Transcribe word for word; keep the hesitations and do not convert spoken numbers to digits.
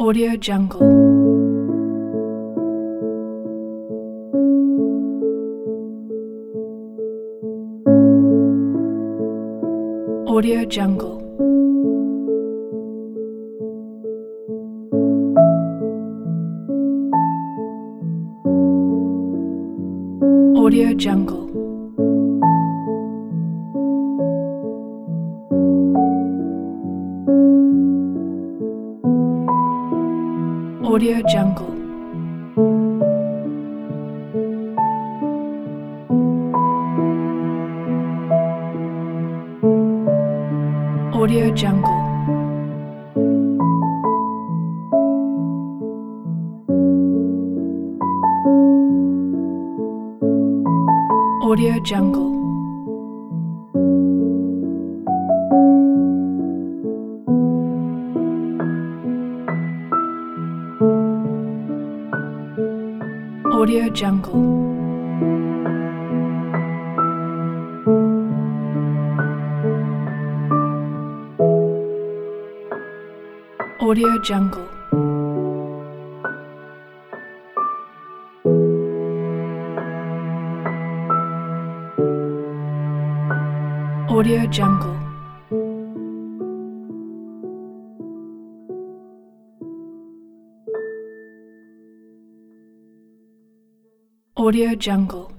Audio Jungle. Audio Jungle. Audio Jungle. Audio Jungle. Audio Jungle. Audio Jungle. Audio Jungle. Audio Jungle. Audio Jungle. Audio Jungle.